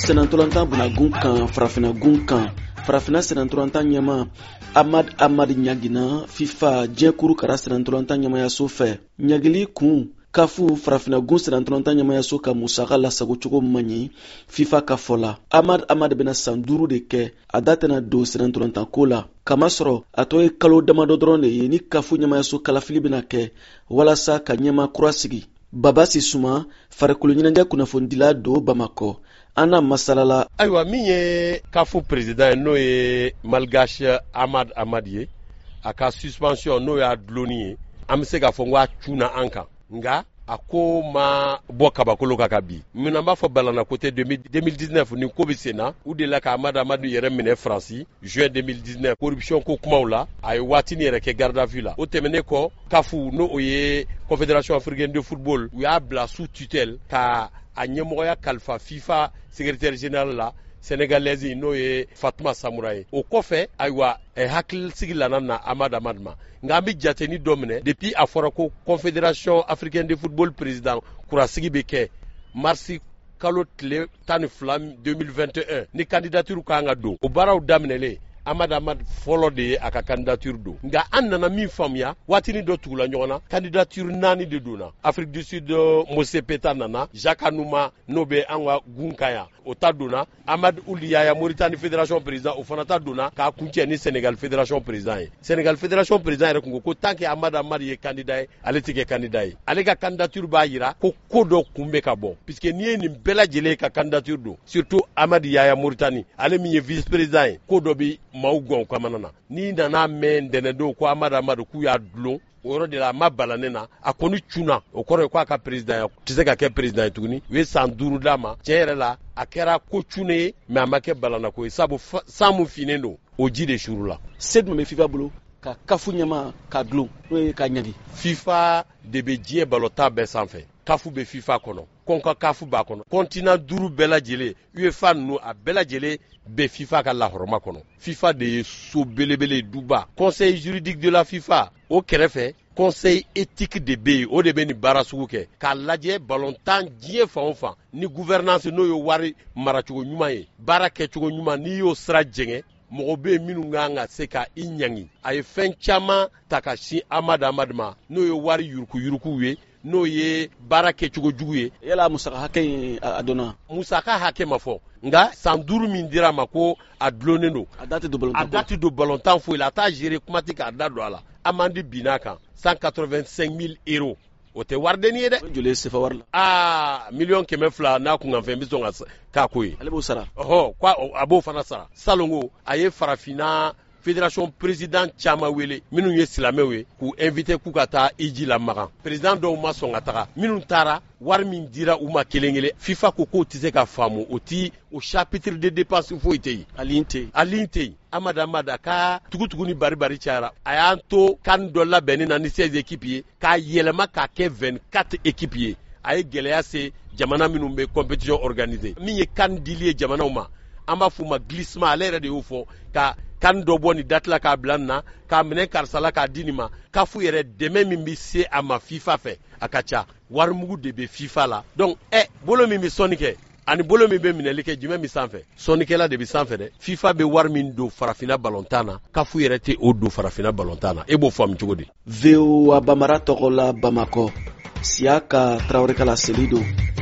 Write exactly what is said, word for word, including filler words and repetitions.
senantolantan buna gun kan farafina gun kan farafina senantolantan ɲɛma Ahmad Ahmad ɲagina FIFA diɲɛkuru kara senantolantan ɲɛmayaso fɛ ɲagili kun kafu farafina gun senantolantan ɲɛmayaso ka musaka lasago cogo man ɲi FIFA ka fɔ la. Ahmad Ahmad bena san duuru de kɛ a da tɛna don senantolantan ko la, kamasɔrɔ a tɔ ye kalo damadɔ dɔrɔn de ye ni kafu ɲɛmayaso kalafili bena kɛ walasa ka ɲɛma kura sigi. Baba Sisuma farikolo ɲɛnajɛ kunnafonidila do Bamakɔ. Ana masalala ayiwa min ye kafu président n'o ye malgache Ahmad Ahmad ye a ka suspension n'o y'a duloni ye an bɛ se k'a fɔ n ko a cunna an kan nga a ko ma bɔ kabakolo kan ka bi mun an b'a fɔ balana côté deux mille dix-neuf ni ko bɛ sen na u delila ka Ahmad Ahmad yɛrɛ minɛ Faransi juin deux mille dix-neuf corruption ko kumaw la a ye waatini yɛrɛ kɛ garde à vue la o tɛmɛnen kɔ kafu n'o o ye confédération africaine de football u y'a bila sous tutelle ka a ɲɛmɔgɔya kalifa FIFA secrétaire général la sénégalaise n'o ye Fatuma Samoura ye o kɔfɛ ayiwa hakilisigi lana na Ahmad Ahmad ma nka an bɛ jateni dɔ minɛ depuis a fɔra ko confédération africaine de football président kurasigi bɛ kɛ marisi kalo tile tan ni fila deux mille vingt et un ni candidature kan ka don o baaraw daminɛlen Ahmad Ahmad fɔlɔ de ye a ka candidature don nka an nana min faamuya waatini dɔ tugula ɲɔgɔn na candidature naani de donna Afrique du Sud Mose Peta nana Jacques Anouma n'o bɛ an ka gun kan yan o ta donna Ahmad Ould Yaya Mauritanie fédération président o fana ta donna k'a kuncɛ ni Sénégal fédération président ye Sénégal fédération président yɛrɛ kun ko ko tant que Ahmad Ahmad ye candidat ye ale tɛ kɛ candidat ye ale ka candidature b'a jira ko ko dɔ kun bɛ ka bɔ puisque n'i ye nin bɛɛ lajɛlen ka candidature don surtout Ahmad Yaya Mauritanie ale min ye vice président ye ko dɔ bi maaw gɔn kamana na ni nana mɛn dɛnɛndon ko Ahmad Ahmad k'u y'a dulon o yɔrɔ de la a ma balanen na a kɔni cunna o kɔrɔ ye k'a ka président ya tɛ se ka kɛ président ye tuguni u ye san duuru d'a ma tiɲɛ yɛrɛ la a kɛra ko cunnen ye mais a ma kɛ balanako ye sabu san mun finnen don o ji de suru la. se jumɛn bɛ FIFA bolo ka kafu ɲɛma ka dulon n'o ye ka ɲagi. FIFA de bɛ diɲɛ balota bɛɛ sanfɛ kafu bɛ FIFA kɔnɔ kɔnka kafu b'a kɔnɔ continent duuru bɛɛ lajɛlen UEFA ninnu a bɛɛ lajɛlen bɛ FIFA ka lahɔrɔma kɔnɔ FIFA de ye so belebele duba conseil juridique de la FIFA o kɛrɛfɛ conseil éthique de bɛ yen o de bɛ nin baara sugu kɛ k'a lajɛ balontan diɲɛ fan o fan ni gouvernance n'o ye wari maracogo ɲuman ye baara kɛcogo ɲuman n'i y'o sira jɛngɛ mɔgɔ bɛ yen minnu kan ka se ka i ɲangi a ye fɛn caman ta ka sin Ahmad Ahmad ma n'o ye wari yuruku yurukuw ye n'o ye baara kɛcogo jugu ye. yala musaka hakɛ in a donna. musaka hakɛ ma fɔ nka san duuru min dira a ma ko a dulonnen don. a da tɛ don balontan a da tɛ don balontan foyi la a t'a gérer kuma tɛ k'a da don a la an m'an di binna kan cent quatre-vingt-cinq mille euros o tɛ waridenni ye dɛ. o joli ye sefa wari la. aa miliyɔn kɛmɛ fila n'a kunkanfɛn bɛ sɔn ka k'a ko ye. ale b'o sara. ɔhɔ ko a b'o fana sara salongo a ye farafinna fédération président caman wele minnu ye silamɛw ye k'u invité k'u ka taa iji la magan président dɔw ma sɔn ka taga minnu taara wari min dira u ma kelen kelen FIFA ko k'o tɛ se ka faamu o ti o chapitre de dépense foyi tɛ yen a ligne tɛ yen a ligne tɛ yen Ahmad Ahmad a ka tugutugu ni bari-bari cayara a y'an to kan dɔ labɛnni na ni seize équipes ye k'a yɛlɛma k'a kɛ vingt-quatre équipes ye a ye gɛlɛya se jamana minnu bɛ compétition organiser min ye kan dili ye jamanaw ma an b'a f'u ma glissement ale yɛrɛ de y'o fɔ ka kan dɔ bɔ nin dati la k'a bila nin na k'a minɛ karisa la k'a di nin ma kafu yɛrɛ dɛmɛ min bɛ se a ma FIFA fɛ a ka ca warimugu de bɛ FIFA la donc ɛ bolo min bɛ sɔnni kɛ ani bolo min bɛ minɛli kɛ jumɛn bɛ sanfɛ sɔnnikɛla de bɛ sanfɛ dɛ FIFA bɛ wari min don farafinna balontan na kafu yɛrɛ tɛ o don farafinna balontan na e b'o faamu cogo di. V O A Bamara tɔgɔ la Bamakɔ Siaka Traoré Kala Selido.